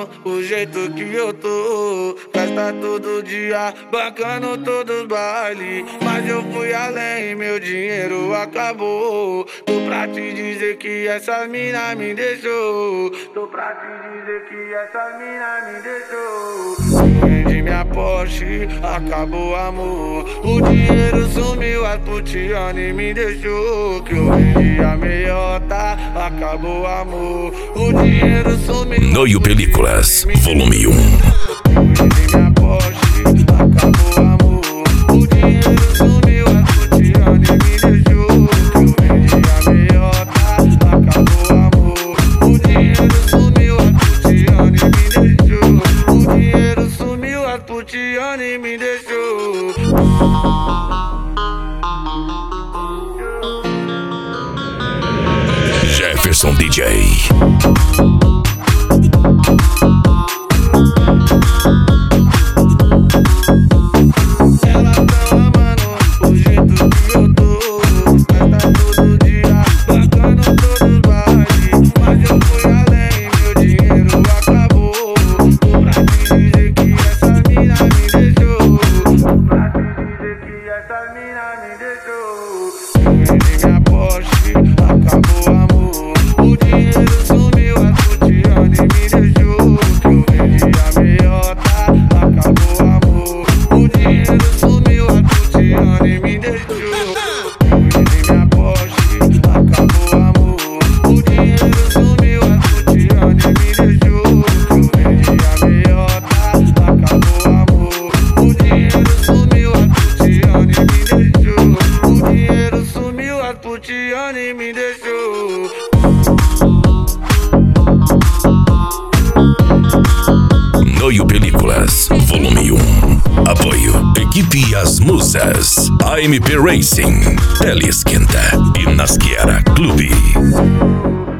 mano, o jeito que eu tô. Festa todo dia, bancando todos os bailes. Mas eu fui além, meu dinheiro acabou. Tô pra te dizer que essa mina me deixou. Tô pra te dizer que essa mina me deixou. Eu vendi minha Porsche, acabou o amor. O dinheiro sumiu, as putiane me deixou. Que eu vendi a meiota, acabou o amor. O dinheiro sumiu. Noio Películas, volume 1. Eu vendi minha Porsche, acabou o amor. O dinheiro sumiu, as putiane me deixou. Que eu vendi a meiota, acabou o amor. O dinheiro sumiu, as putiane me deixou. O dinheiro sumiu, as putiane me deixou. Jefferson DJ. Ela tá amando o jeito que eu tô. Festa todo dia, bancando todos os bailes. Mas eu fui além, meu dinheiro acabou. Tô pra te dizer que essa mina me deixou. Tô pra te dizer que essa mina me deixou. Eu vendi minha Porsche, acabou o amor. O dinheiro sumiu, as putiane me deixou. Que eu vendi a meiota, acabou o amor. O dinheiro sumiu, as putiane me deixou. Eu vendi minha Porsche, acabou o amor. O dinheiro sumiu, as putiane me deixou. Que eu vendi a meiota, acabou o amor. O dinheiro sumiu, as putiane me deixou. O dinheiro sumiu, as putiane me deixou. Noio Películas, volume 1. Apoio Equipe As Musas, AMP Racing, Tele Esquenta e Nasquera Clube.